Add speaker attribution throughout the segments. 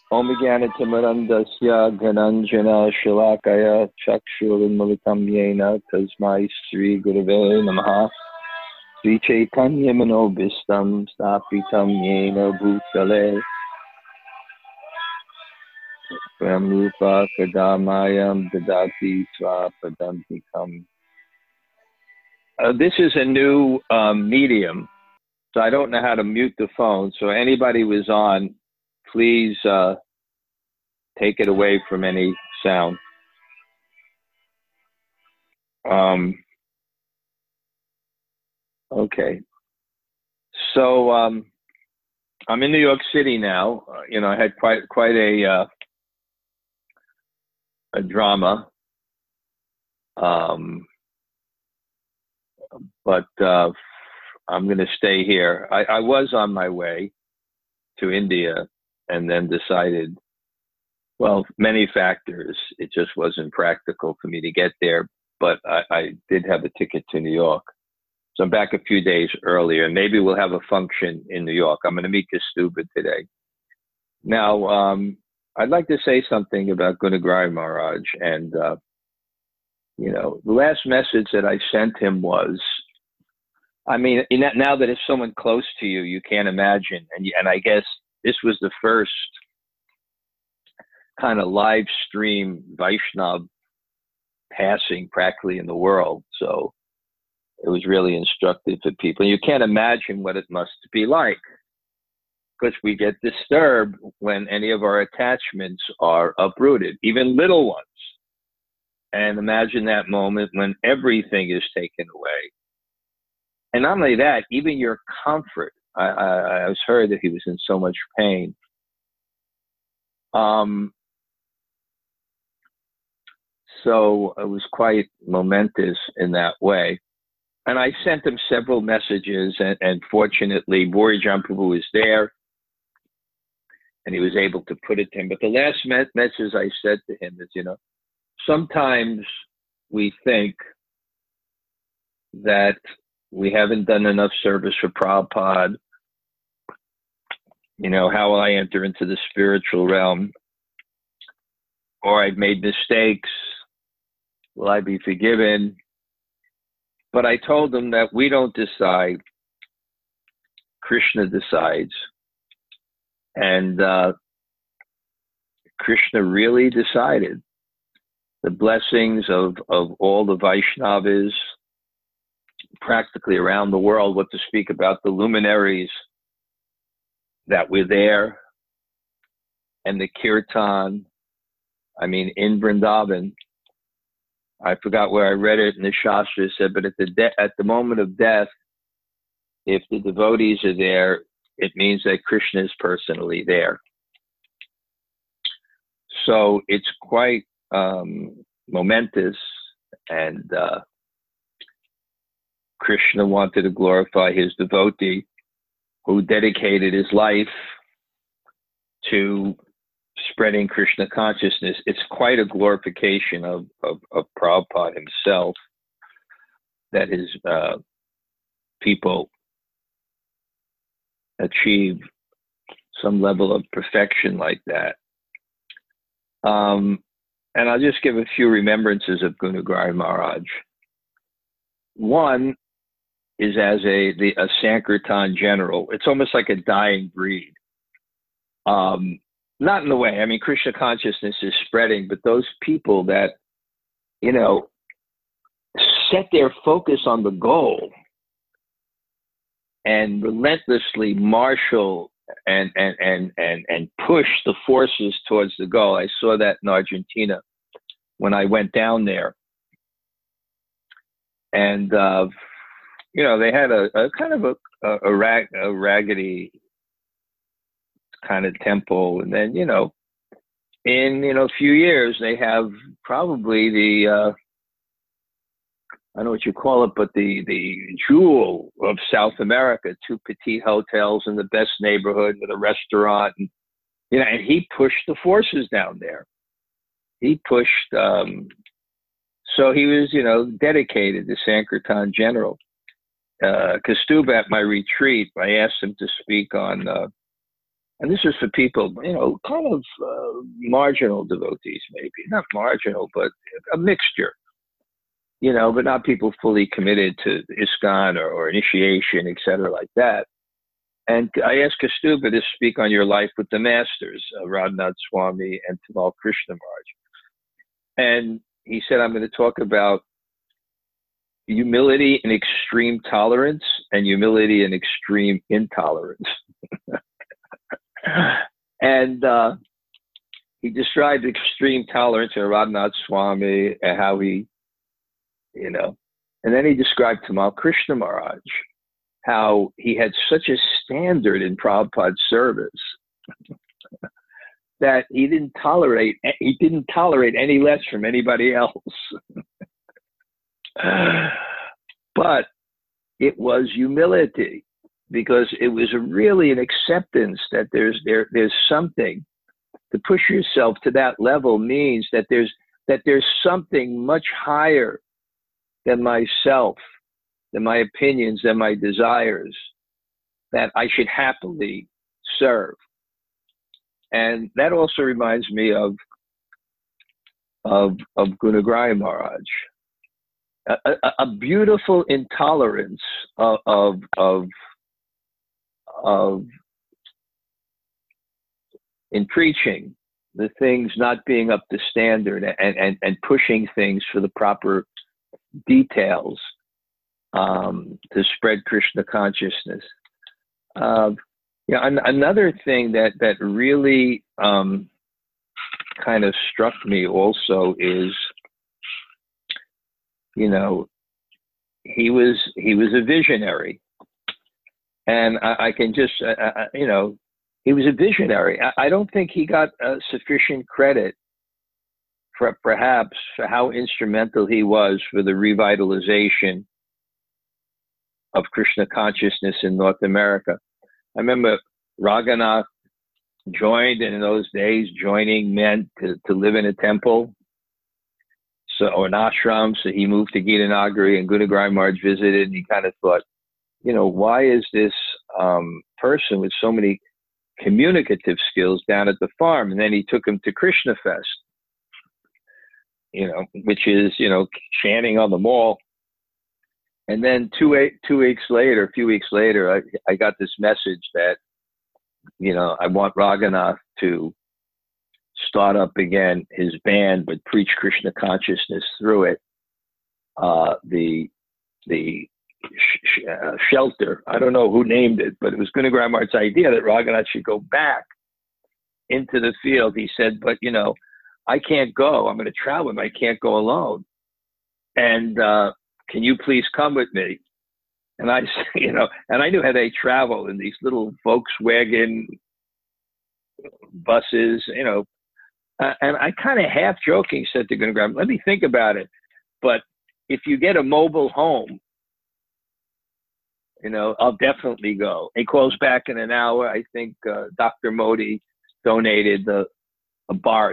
Speaker 1: Om Jnanatimirandasya Gyananjana Shalakaya Chakshurunmalitam Yena Tasmai Sri Gurave Namaha Sri Chaitanya Manobhistam Stapitam Yena Bhutale Brahmrupa Kadamayam Dadati Swapadantikam. This is a new medium, so I don't know how to mute the phone. So anybody who is on, please take it away from any sound. Okay. So I'm in New York City now. I had quite a drama, but I'm going to stay here. I was on my way to India and then decided, well, many factors, it just wasn't practical for me to get there, but I did have a ticket to New York. So I'm back a few days earlier. Maybe we'll have a function in New York. I'm going to meet Kastuba today. Now, I'd like to say something about Gunagrai Maharaj. And, the last message that I sent him was, I mean, now that it's someone close to you, you can't imagine. And I guess this was the first kind of live stream Vaishnav passing practically in the world. So it was really instructive for people. You can't imagine what it must be like, because we get disturbed when any of our attachments are uprooted, even little ones. And imagine that moment when everything is taken away. And not only that, even your comfort. I was heard that he was in so much pain. So it was quite momentous in that way. And I sent him several messages, and fortunately, Borijan Prabhu was there, and he was able to put it to him. But the last message I said to him is, sometimes we think that we haven't done enough service for Prabhupada. How will I enter into the spiritual realm? Or I've made mistakes. Will I be forgiven? But I told them that we don't decide. Krishna decides. And Krishna really decided. The blessings of all the Vaishnavas practically around the world, what to speak about the luminaries that were there, and the kirtan. I mean, in Vrindavan, I forgot where I read it in the Shastra, said, but at the moment of death, if the devotees are there, it means that Krishna is personally there. So it's quite momentous, and Krishna wanted to glorify his devotee who dedicated his life to spreading Krishna consciousness. It's quite a glorification of Prabhupada himself that his people achieve some level of perfection like that. And I'll just give a few remembrances of Gunagrai Maharaj. One is as a Sankirtan general. It's almost like a dying breed. Not in the way, I mean, Krishna consciousness is spreading, but those people that, set their focus on the goal and relentlessly marshal and push the forces towards the goal. I saw that in Argentina when I went down there. And, they had a kind of a raggedy kind of temple. And then, in, a few years, they have probably the, I don't know what you call it, but the jewel of South America, 2 petite hotels in the best neighborhood with a restaurant. And, and he pushed the forces down there. He pushed, so he was, dedicated to Sankirtan general. Kastuba at my retreat, I asked him to speak on And this was for people, kind of marginal devotees, maybe not marginal, but a mixture, but not people fully committed to ISKCON or initiation, et cetera, like that. And I asked Kaustubha to speak on your life with the masters, Radhanath Swami and Tamal Krishna Maharaj. And he said, I'm going to talk about humility and extreme tolerance and humility and extreme intolerance. And he described extreme tolerance in Radhanath Swami and how he, and then he described Tamal Krishna Maharaj, how he had such a standard in Prabhupada's service that he didn't tolerate any less from anybody else. But it was humility, because it was really an acceptance that there's something. To push yourself to that level means that there's something much higher than myself, than my opinions, than my desires, that I should happily serve. And that also reminds me of Gunagraj Maharaj, a beautiful intolerance of in preaching, the things not being up to standard and pushing things for the proper details to spread Krishna consciousness. Another thing that really kind of struck me also is, he was a visionary, and I can just he was a visionary. I don't think he got sufficient credit for perhaps for how instrumental he was for the revitalization of Krishna consciousness in North America. I remember Raghunath joined, and in those days, joining meant to live in a temple, or an ashram. So he moved to Gitanagari, and Gunagraj Maharaj visited, and he kind of thought, why is this person with so many communicative skills down at the farm? And then he took him to Krishna Fest, which is, chanting on the mall. And then a few weeks later, I got this message that, I want Raghunath to start up again his band, but preach Krishna consciousness through it. The shelter, I don't know who named it, but it was Gunagraj Maharaj's idea that Raghunath should go back into the field. He said, but I can't go. I'm going to travel. I can't go alone. And can you please come with me? And I, and I knew how they travel in these little Volkswagen buses, and I kind of half joking said to Gunagraj, let me think about it. But if you get a mobile home, I'll definitely go. He calls back in an hour. I think Dr. Modi donated a Barth.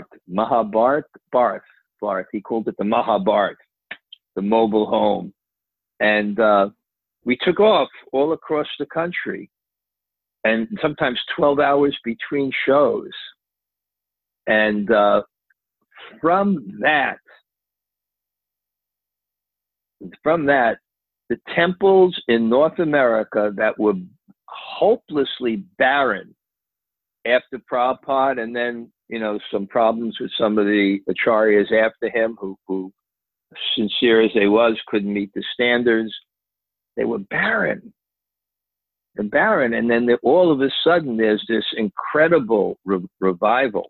Speaker 1: He called it the Mahabharth, the mobile home. And we took off all across the country, and sometimes 12 hours between shows. And from that, the temples in North America that were hopelessly barren after Prabhupada, and then, some problems with some of the acharyas after him who, sincere as they was, couldn't meet the standards. They were barren. They're barren. And then all of a sudden, there's this incredible revival,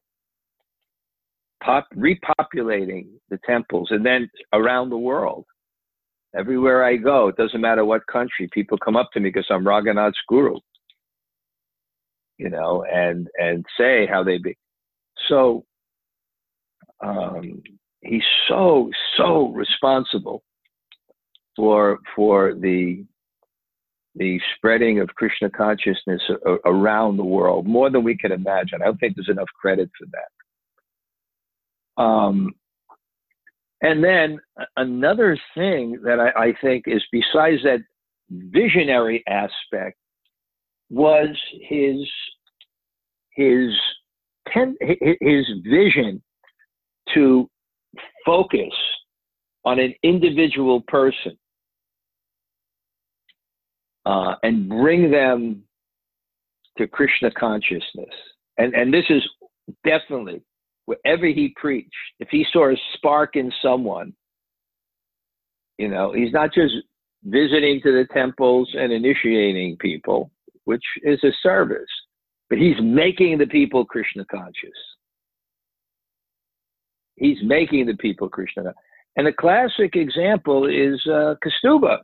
Speaker 1: repopulating the temples, and then around the world. Everywhere I go, it doesn't matter what country, people come up to me because I'm Raghunath's guru, and say how they be. So he's so responsible for the spreading of Krishna consciousness around the world, more than we can imagine. I don't think there's enough credit for that. And then another thing that I think is, besides that visionary aspect, was his his vision to focus on an individual person and bring them to Krishna consciousness. And this is definitely wherever he preached. If he saw a spark in someone, you know, he's not just visiting to the temples and initiating people, which is a service, but he's making the people Krishna conscious. He's making the people Krishna. And a classic example is Kastuba.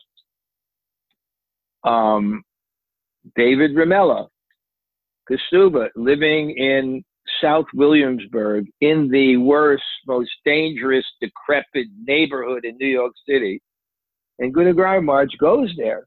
Speaker 1: David Ramella, Kastuba, living in South Williamsburg, in the worst, most dangerous, decrepit neighborhood in New York City. And Gunagrai Maharaj goes there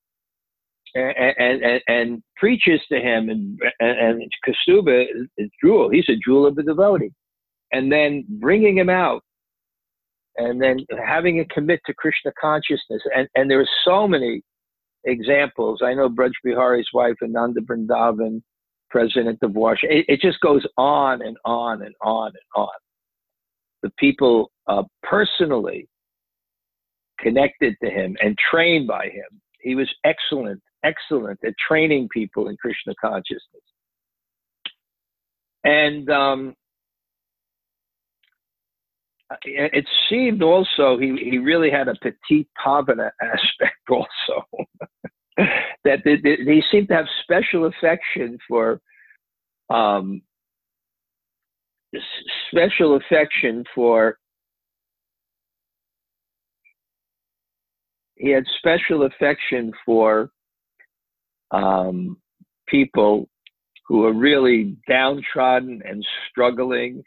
Speaker 1: and preaches to him. And Kastuba is jewel. He's a jewel of the devotee. And then bringing him out and then having him commit to Krishna consciousness. And there are so many examples. I know Braj Bihari's wife, Ananda Vrindavan, president of Washington. It just goes on and on and on and on. The people personally connected to him and trained by him. He was excellent at training people in Krishna consciousness. And it seemed also he really had a petit pavana aspect also. That he seemed to have special affection for he had special affection for people who are really downtrodden and struggling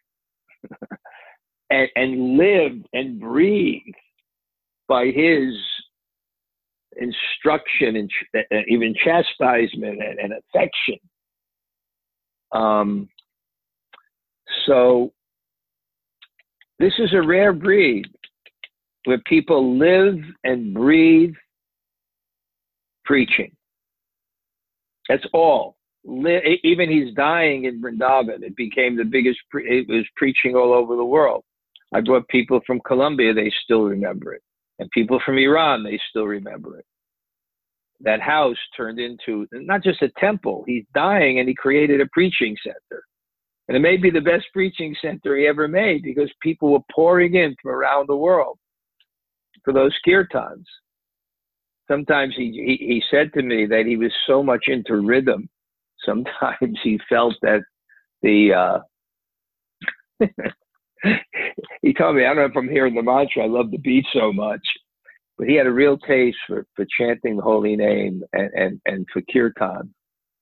Speaker 1: and lived and breathed by his instruction and even chastisement and affection. So this is a rare breed where people live and breathe preaching. That's all. Even he's dying in Vrindavan. It became the biggest, it was preaching all over the world. I brought people from Colombia, they still remember it. And people from Iran, they still remember it. That house turned into not just a temple. He's dying and he created a preaching center. And it may be the best preaching center he ever made because people were pouring in from around the world for those kirtans. Sometimes he said to me that he was so much into rhythm. Sometimes he felt that the, he told me, I don't know if I'm hearing the mantra, I love the beat so much, but he had a real taste for chanting the holy name and for kirtan.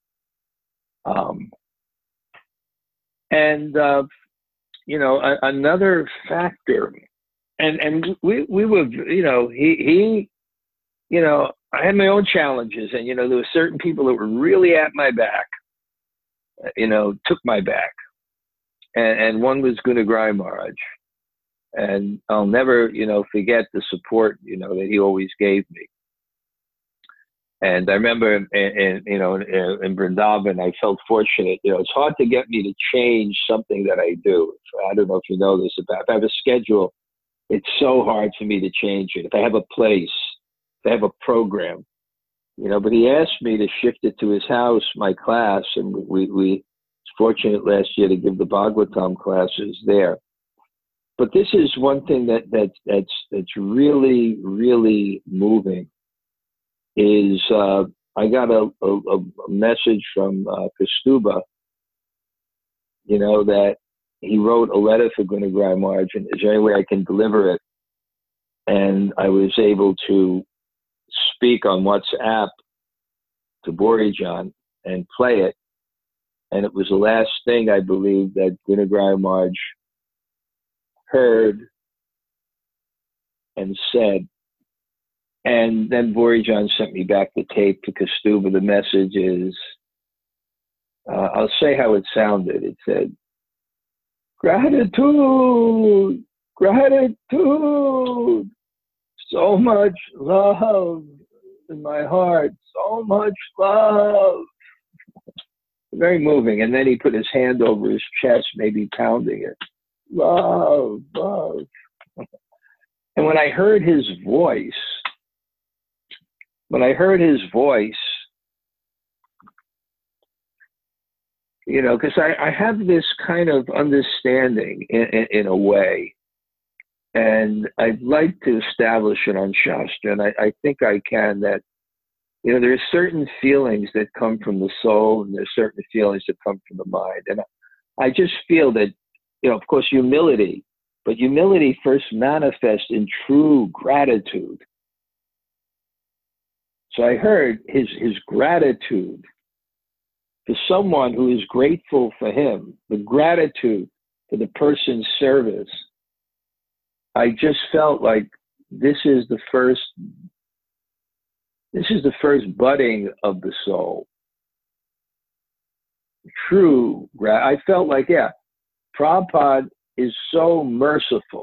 Speaker 1: You know, another factor, and we were, you know, he, you know, I had my own challenges, and, you know, there were certain people that were really at my back, you know, took my back. And one was Gunagrai Maharaj. And I'll never, you know, forget the support, you know, that he always gave me. And I remember, you know, in Vrindavan, I felt fortunate. You know, it's hard to get me to change something that I do. I don't know if you know this about, if I have a schedule, it's so hard for me to change it. If I have a place, if I have a program, you know, but he asked me to shift it to his house, my class, and we was fortunate last year to give the Bhagavatam classes there. But this is one thing that's really, really moving. Is I got a message from Kastuba, you know, that he wrote a letter for Gunagrai Maharaj, and is there any way I can deliver it? And I was able to speak on WhatsApp to Borijan and play it. And it was the last thing, I believe, that Gunagrai Maharaj heard and said. And then Borijan sent me back the tape to Kastuba. The message is, I'll say how it sounded. It said, gratitude, gratitude, so much love in my heart, so much love. very moving. And then he put his hand over his chest, maybe pounding it. Love, love. And when I heard his voice, you know, because I have this kind of understanding in a way, and I'd like to establish it on Shastra, and I think I can, that, you know, there's certain feelings that come from the soul, and there's certain feelings that come from the mind. And I just feel that, you know, of course, humility, but humility first manifests in true gratitude. So I heard his gratitude for someone who is grateful for him, the gratitude for the person's service. I just felt like this is the first budding of the soul. True, I felt like, yeah, Prabhupada is so merciful.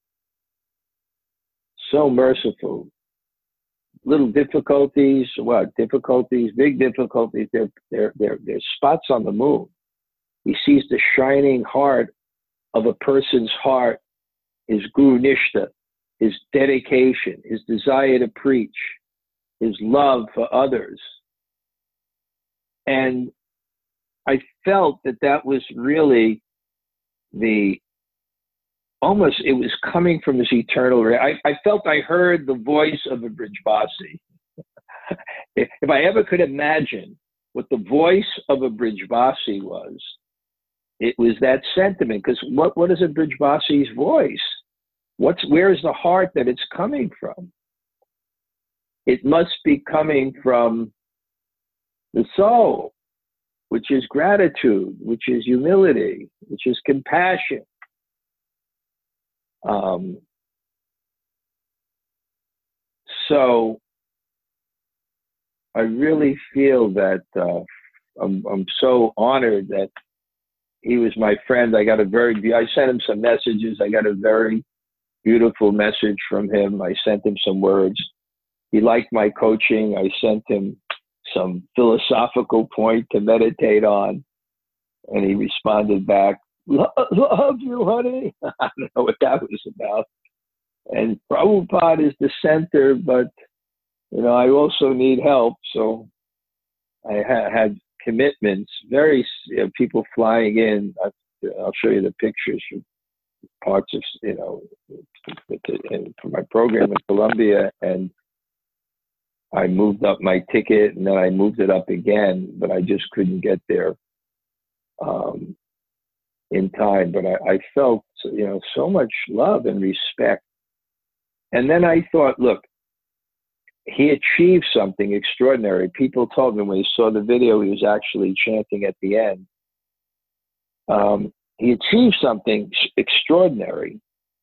Speaker 1: So merciful. Little difficulties, big difficulties, they're spots on the moon. He sees the shining heart of a person's heart, his guru nishta, his dedication, his desire to preach, his love for others. And I felt that was really it was coming from this eternal. I felt I heard the voice of a Brijvasi. If I ever could imagine what the voice of a Brijvasi was, it was that sentiment. Because what is a Brijvasi's voice? Where's the heart that it's coming from? It must be coming from the soul, which is gratitude, which is humility, which is compassion. So I really feel that I'm so honored that he was my friend. I sent him some messages. I got a very beautiful message from him. I sent him some words. He liked my coaching. I sent him some philosophical point to meditate on, and he responded back, love you, honey. I don't know what that was about. And Prabhupada is the center, but, you know, I also need help. So I had commitments, people flying in. I'll show you the pictures from parts of, you know, for my program in Colombia. And I moved up my ticket, and then I moved it up again, but I just couldn't get there in time. But I felt, you know, so much love and respect. And then I thought, look, he achieved something extraordinary. People told me when he saw the video, he was actually chanting at the end. He achieved something extraordinary.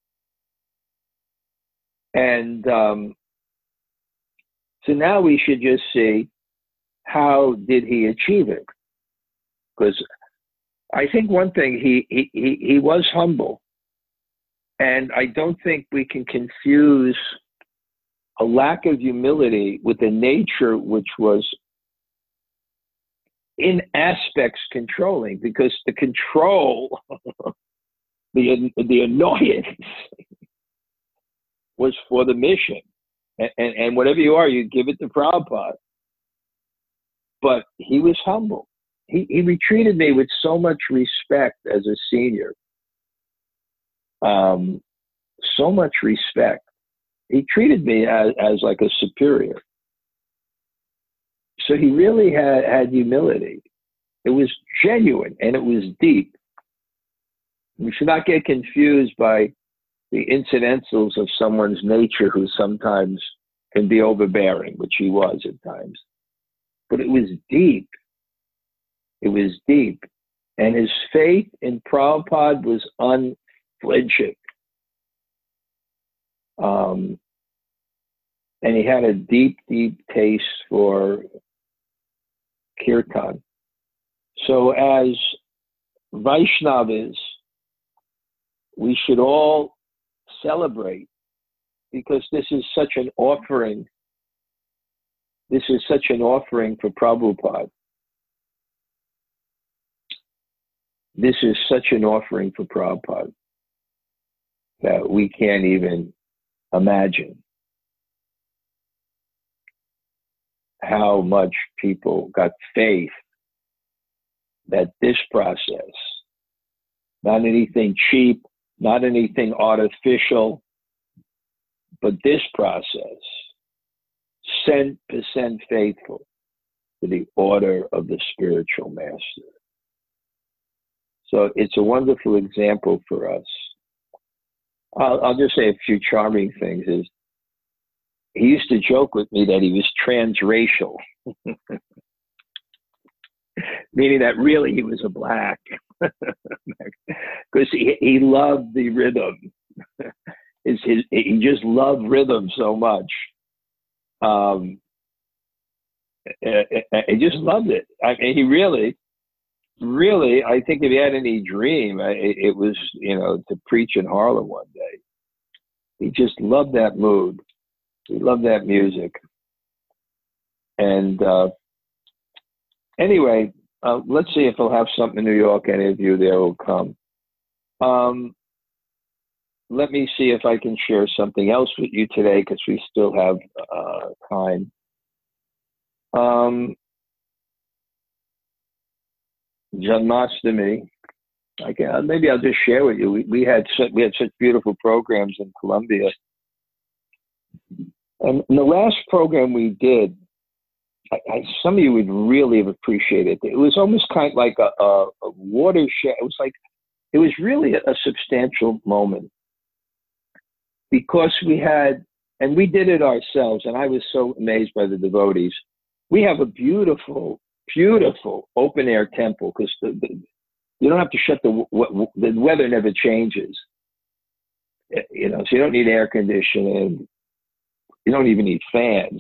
Speaker 1: And so now we should just see, how did he achieve it? Because I think one thing, he was humble. And I don't think we can confuse a lack of humility with a nature which was in aspects controlling, because the control, the annoyance was for the mission. And whatever you are, you give it to Prabhupada. But he was humble. He retreated me with so much respect as a senior. So much respect. He treated me as like a superior. So he really had humility. It was genuine and it was deep. We should not get confused by the incidentals of someone's nature who sometimes can be overbearing, which he was at times. But it was deep. It was deep. And his faith in Prabhupada was unflinching. And he had a deep, deep taste for kirtan. So as Vaishnavas, we should all celebrate, because this is such an offering. This is such an offering for Prabhupada. this is such an offering for Prabhupada that we can't even imagine how much people got faith that this process, not anything cheap, not anything artificial, but this process, 100% faithful to the order of the spiritual master. So it's a wonderful example for us. I'll just say a few charming things. Is he used to joke with me that he was transracial, meaning that really he was a black, because he loved the rhythm. He just loved rhythm so much. He just loved it. I mean, he really, I think if he had any dream, it was, to preach in Harlem one day. He just loved that mood. He loved that music. And anyway, let's see if he'll have something in New York. Any of you there will come. Let me see if I can share something else with you today, because we still have time. Janmashtami. Maybe I'll just share with you. We had such beautiful programs in Colombia, and in the last program we did, some of you would really have appreciated it. It was almost kind of like a watershed. It was really a substantial moment, because we did it ourselves, and I was so amazed by the devotees. We have a beautiful, beautiful open air temple, because you don't have to shut the weather never changes, so you don't need air conditioning, you don't even need fans.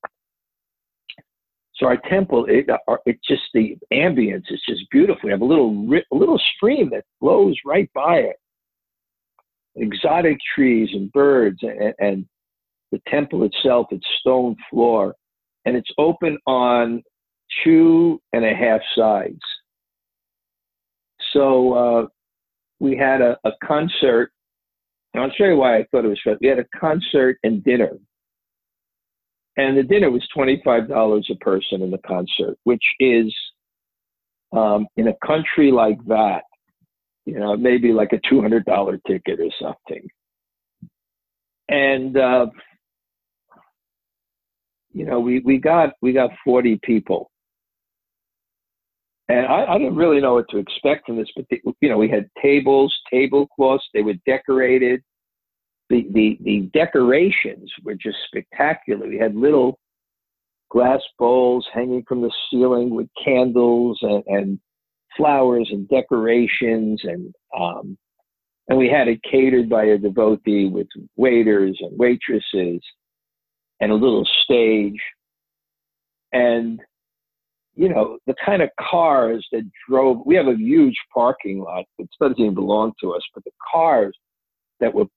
Speaker 1: So our temple, it's just, the ambience is just beautiful. We have a little stream that flows right by it, exotic trees and birds, and the temple itself, it's stone floor, and it's open on 2.5 sides. So we had a concert, and I'll show you why I thought it was fun. We had a concert and dinner. And the dinner was $25 a person in the concert, which is, in a country like that, maybe like a $200 ticket or something. And, we got 40 people. And I didn't really know what to expect from this, but we had tablecloths, they were decorated. The decorations were just spectacular. We had little glass bowls hanging from the ceiling with candles and flowers and decorations, and we had it catered by a devotee with waiters and waitresses and a little stage. And the kind of cars that drove, we have a huge parking lot that doesn't even belong to us, but the cars that were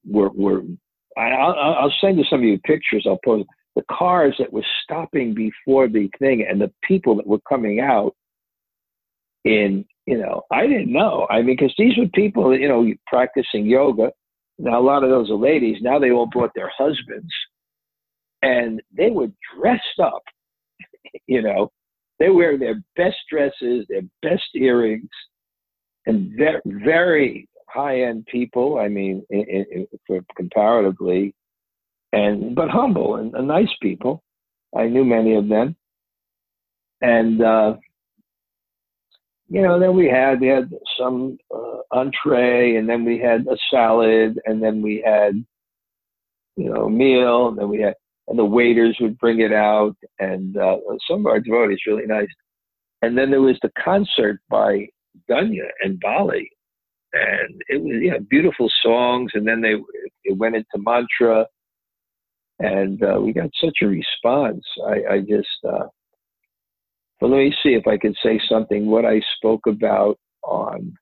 Speaker 1: I'll send you some of you pictures. I'll post the cars that were stopping before the thing, and the people that were coming out in, I didn't know. I mean, because these were people, practicing yoga. Now, a lot of those are ladies. Now they all brought their husbands, and they were dressed up, they wear their best dresses, their best earrings, and very, very high-end people. I mean, for comparatively, but humble and nice people. I knew many of them, and then we had some entree, and then we had a salad, and then we had a meal, and then and the waiters would bring it out, and some of our devotees really nice. And then there was the concert by Dunya and Bali. And it was, beautiful songs. And then it went into mantra, and we got such a response. I just, but let me see if I can say something, what I spoke about on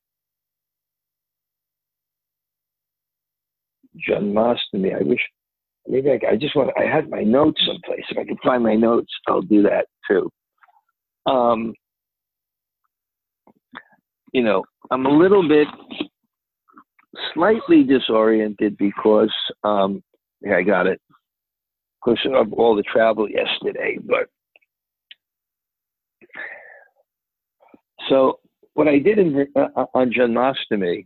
Speaker 1: Janmashtami. I wish, maybe I had my notes someplace. If I can find my notes, I'll do that too. I'm a little bit slightly disoriented because, yeah, I got it, because of all the travel yesterday. But so what I did on Janmashtami,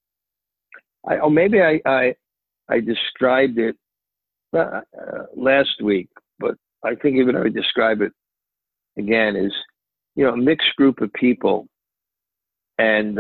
Speaker 1: I described it last week, but I think even if I describe it again, is a mixed group of people, and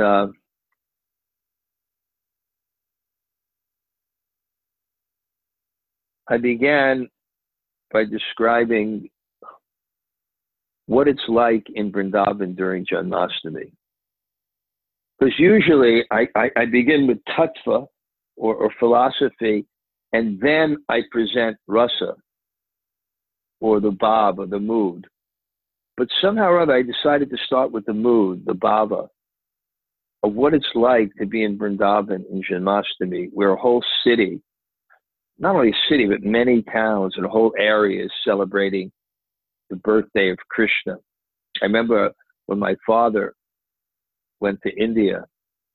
Speaker 1: I began by describing what it's like in Vrindavan during Janmashtami. Because usually I begin with tattva or philosophy, and then I present rasa, or the bhav, or the mood. But somehow or other, I decided to start with the mood, the bhava, of what it's like to be in Vrindavan in Janmashtami, where a whole city, not only a city, but many towns and a whole area is celebrating the birthday of Krishna. I remember when my father went to India.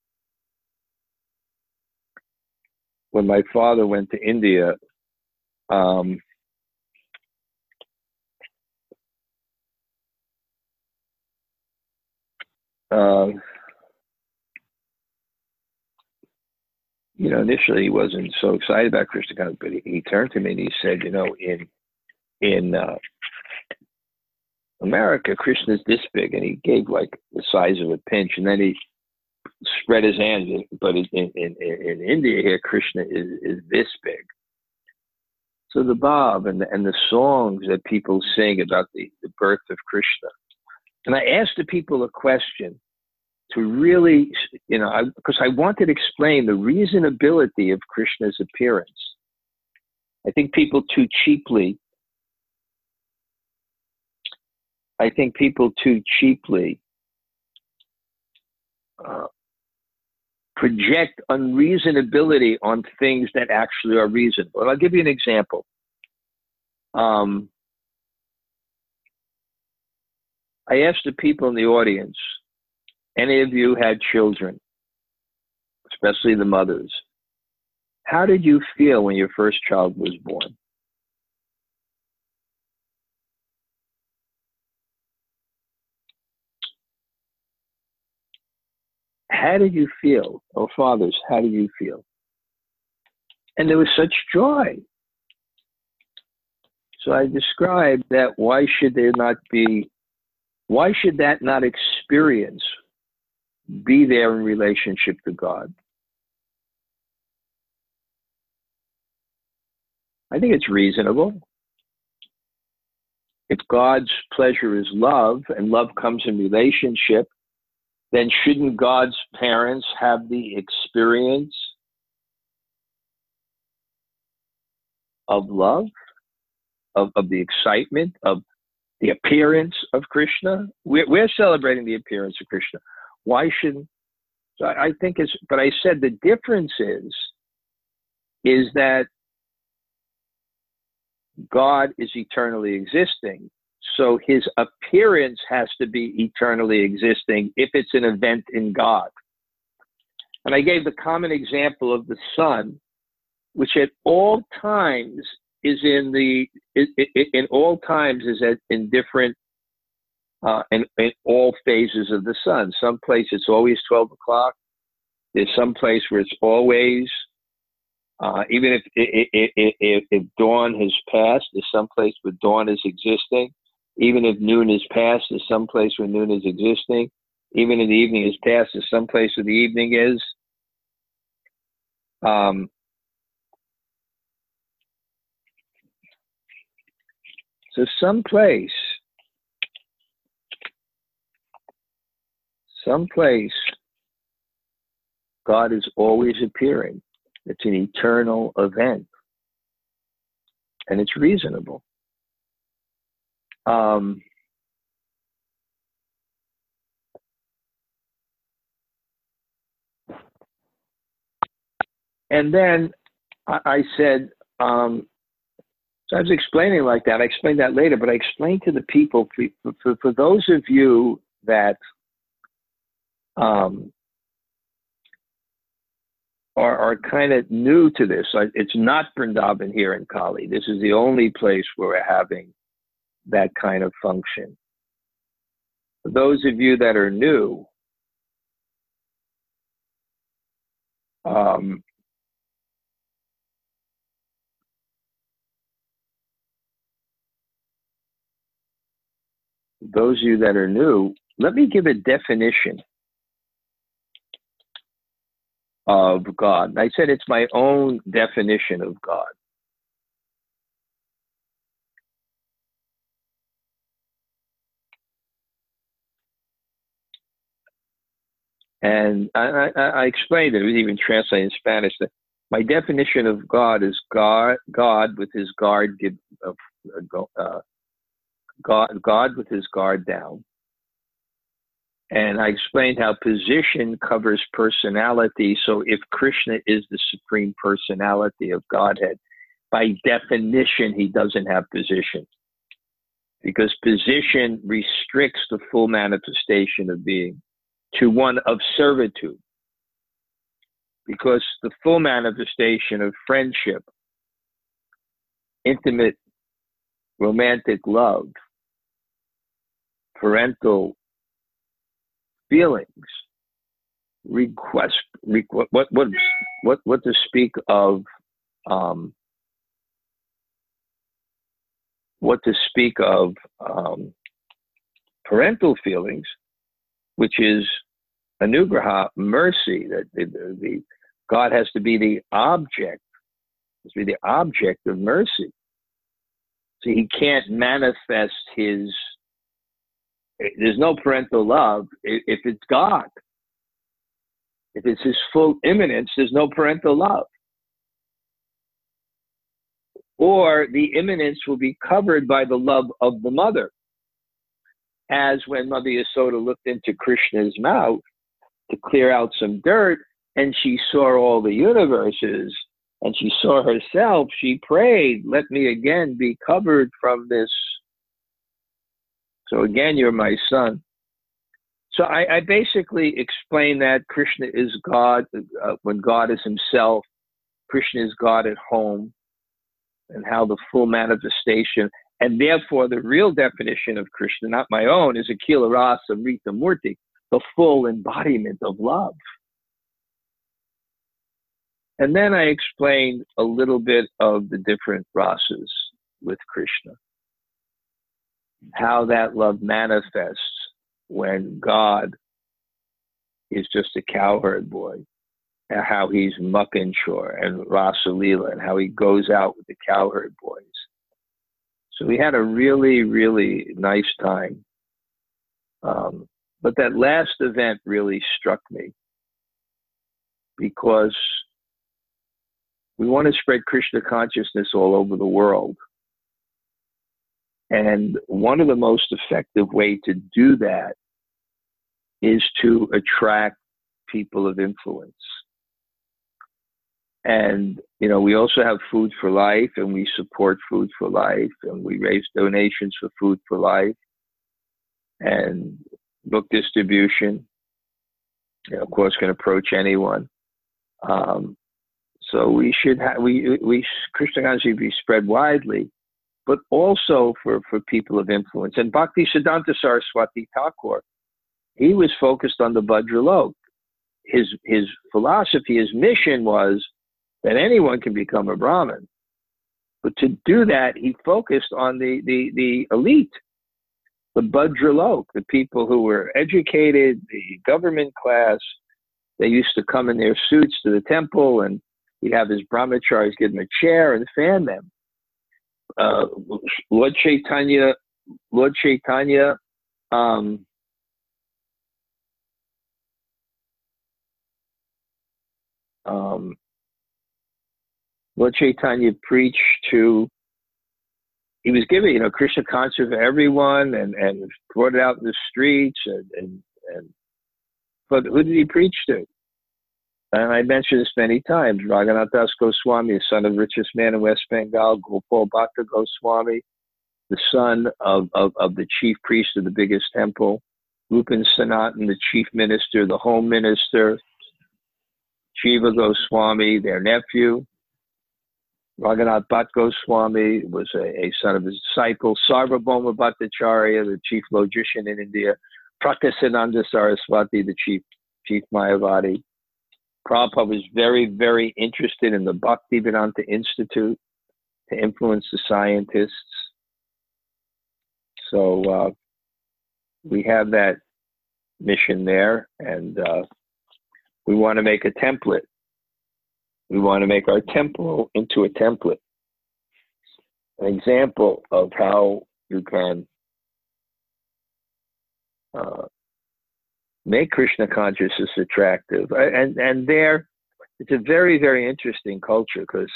Speaker 1: Initially he wasn't so excited about Krishna consciousness, but he turned to me and he said, in America, Krishna is this big, and he gave like the size of a pinch, and then he spread his hands. But in India here, Krishna is this big. So the bhav and the songs that people sing about the birth of Krishna, and I asked the people a question to really, because I wanted to explain the reasonability of Krishna's appearance. I think people too cheaply project unreasonability on things that actually are reasonable. And I'll give you an example. I asked the people in the audience, any of you had children, especially the mothers, how did you feel when your first child was born? How did you feel? Oh, fathers, how did you feel? And there was such joy. So I described that why should that not experience be there in relationship to God? I think it's reasonable. If God's pleasure is love, and love comes in relationship, then shouldn't God's parents have the experience of love, of the excitement, of the appearance of Krishna? We're celebrating the appearance of Krishna. Why shouldn't? So I think but I said the difference is that God is eternally existing. So his appearance has to be eternally existing if it's an event in God. And I gave the common example of the sun, which at all times is in different, in all phases of the sun. Some place it's always 12 o'clock. There's some place where it's always, even if dawn has passed, there's some place where dawn is existing. Even if noon is past, there's some place where noon is existing. Even if the evening is past, there's some place where the evening is. So some place God is always appearing. It's an eternal event. And it's reasonable. And then I said, so I was explaining like that. I explained that later, but I explained to the people, for those of you that are kind of new to this. It's not Vrindavan here in Kali. This is the only place where we're having that kind of function. For those of you that are new, let me give a definition of God. I said it's my own definition of God. And I explained it. It was even translated in Spanish. That my definition of God is God with his God with his guard down. And I explained how position covers personality. So if Krishna is the supreme personality of Godhead, by definition, he doesn't have position. Because position restricts the full manifestation of being to one of servitude. Because the full manifestation of friendship, intimate, romantic love, parental feelings, what to speak of, parental feelings, which is anugraha, mercy, that the God has to be the object, of mercy. So he can't manifest there's no parental love if it's God. If it's his full immanence, there's no parental love. Or the immanence will be covered by the love of the mother. As when Mother Yasoda looked into Krishna's mouth to clear out some dirt, and she saw all the universes, and she saw herself, she prayed, let me again be covered from this. So again, you're my son. So I basically explain that Krishna is God, when God is himself, Krishna is God at home, and how the full manifestation, and therefore the real definition of Krishna, not my own, is Akila Rasa Amrita Murti, the full embodiment of love. And then I explained a little bit of the different rasas with Krishna, how that love manifests when God is just a cowherd boy, and how he's Muckinshore and Rasa Leela, and how he goes out with the cowherd boys. So we had a really, really nice time. But that last event really struck me, because we want to spread Krishna consciousness all over the world. And one of the most effective ways to do that is to attract people of influence. And, we also have Food for Life, and we support Food for Life, and we raise donations for Food for Life and book distribution. Of course, can approach anyone. So we should Krishna consciousness should be spread widely, but also for people of influence. And Bhakti Siddhanta Saraswati Thakur, he was focused on the Vajralok. His philosophy, his mission was that anyone can become a Brahmin. But to do that, he focused on the elite, the Vajralok, the people who were educated, the government class. They used to come in their suits to the temple, and he'd have his brahmacharis give them a chair and fan them. Lord Chaitanya, Lord Chaitanya preached to, he was giving, Krishna consciousness for everyone, and brought it out in the streets, but who did he preach to? And I mentioned this many times. Raghunath Das Goswami, the son of the richest man in West Bengal, Gopal Bhatta Goswami, the son of the chief priest of the biggest temple, Rupin Sanatan, the chief minister, the home minister, Shiva Goswami, their nephew, Raghunath Bhatt Goswami was a son of his disciple, Sarvabhauma Bhattacharya, the chief logician in India, Prakasananda Saraswati, the chief Mayavadi. Prabhupada was very, very interested in the Bhaktivedanta Institute to influence the scientists. So we have that mission there, and we want to make a template. We want to make our temple into a template, an example of how you can make Krishna consciousness attractive. And there, it's a very, very interesting culture because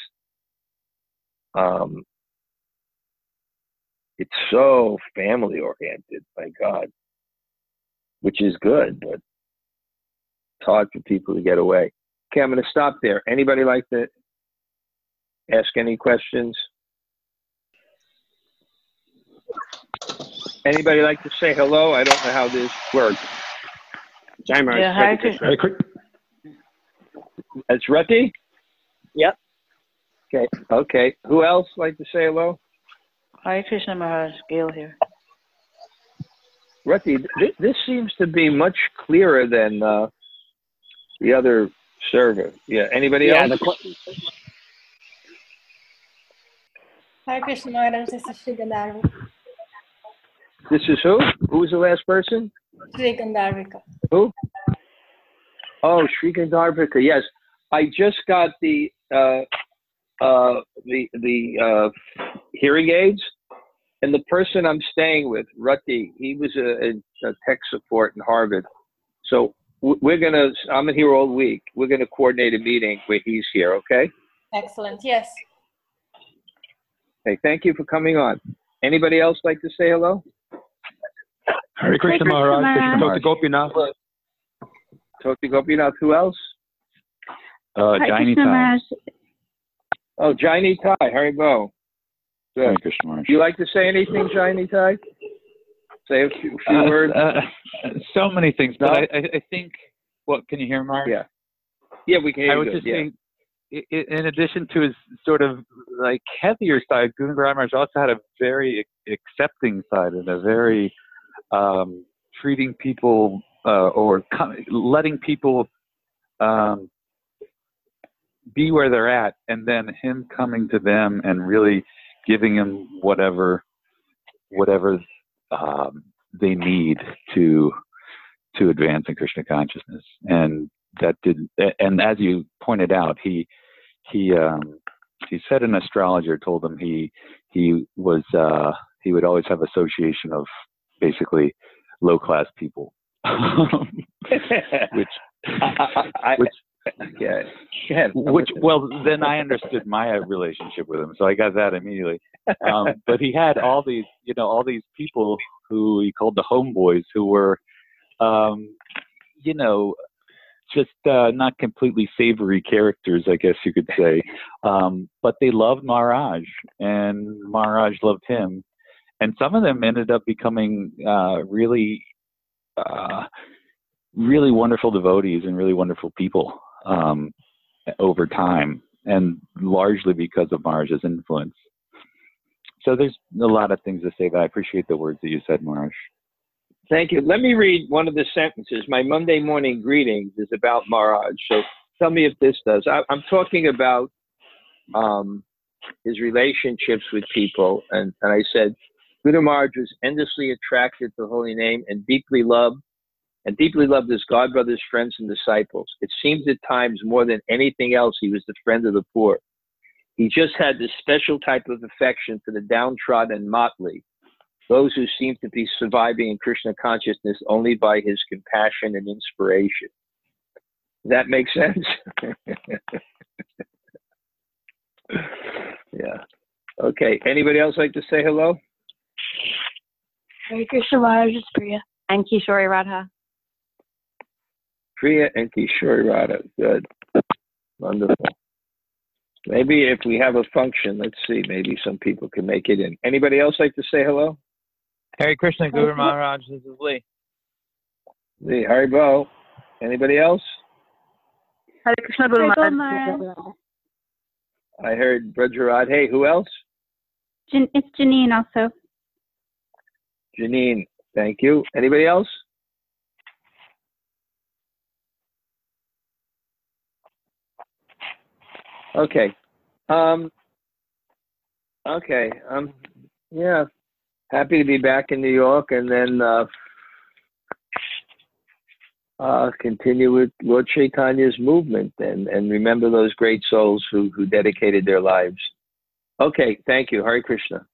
Speaker 1: it's so family oriented, my God, which is good, but it's hard for people to get away. Okay, I'm going to stop there. Anybody like to ask any questions? Anybody like to say hello? I don't know how this works.
Speaker 2: Jai Maharaj.
Speaker 3: Yeah, Hare Krishna.
Speaker 1: It's Rati?
Speaker 2: Yep.
Speaker 1: Okay. Who else like to say hello?
Speaker 3: Hare Krishna Maharaj, Gail here.
Speaker 1: Rati, this seems to be much clearer than the other server. Yeah, anybody else?
Speaker 4: Hare Krishna Maharaj, this is Sri Gandharvika.
Speaker 1: This is who? Who was the last person?
Speaker 4: Sri Gandharvika.
Speaker 1: Who? Oh, Sri Gandharvika. Yes, I just got the hearing aids, and the person I'm staying with, Rati, he was a tech support in Harvard. So I'm here all week. We're gonna coordinate a meeting where he's here. Okay.
Speaker 4: Excellent. Yes.
Speaker 1: Hey, thank you for coming on. Anybody else like to say hello?
Speaker 5: Hare Krishna Maharaj. Talk to Gopinath.
Speaker 1: Talk to Gopinath. Who else?
Speaker 5: Jaini Tai.
Speaker 1: Oh, Jaini Tai. Haribo. Good.
Speaker 5: Hare Krishna Maharaj.
Speaker 1: Do you like to say anything, Jaini Tai? Say a few words.
Speaker 5: So many things, but I think. What can you hear, Mark?
Speaker 1: Yeah, we can hear you.
Speaker 5: I was just saying, in addition to his sort of like heavier side, Guru Maharaj also had a very accepting side and a very treating people letting people be where they're at, and then him coming to them and really giving them whatever they need to advance in Krishna consciousness. And that and as you pointed out, he said an astrologer told him he would always have association of basically low class people, well, then I understood my relationship with him, so I got that immediately. But he had all these people who he called the homeboys, who were, just not completely savory characters, I guess you could say. But they loved Maharaj, and Maharaj loved him. And some of them ended up becoming really wonderful devotees and really wonderful people over time, and largely because of Maharaj's influence. So there's a lot of things to say, but I appreciate the words that you said, Maharaj.
Speaker 1: Thank you. Let me read one of the sentences. My Monday morning greetings is about Maharaj. So tell me if this does. I'm talking about his relationships with people. And I said, Guru Maharaj was endlessly attracted to the holy name and deeply loved his godbrothers, friends, and disciples. It seems at times more than anything else he was the friend of the poor. He just had this special type of affection for the downtrodden and motley, those who seem to be surviving in Krishna consciousness only by his compassion and inspiration. Does that make sense? Yeah. Okay. Anybody else like to say hello?
Speaker 6: Hare Krishna Maharaj, is Priya and Kishori Radha.
Speaker 1: Priya and Kishori Radha. Good. Wonderful. Maybe if we have a function, let's see, maybe some people can make it in. Anybody else like to say hello?
Speaker 7: Hare Krishna, Guru Maharaj, this is Lee.
Speaker 1: The Haribo. Anybody else?
Speaker 3: Hare Krishna Guru
Speaker 6: Guru
Speaker 3: Maharaj.
Speaker 6: Maharaj.
Speaker 1: I heard Brajrad. Hey, who else?
Speaker 6: It's Janine also.
Speaker 1: Janine. Thank you. Anybody else? Okay. Okay. Yeah. Happy to be back in New York, and then continue with Lord Chaitanya's movement, and remember those great souls who dedicated their lives. Okay. Thank you. Hare Krishna.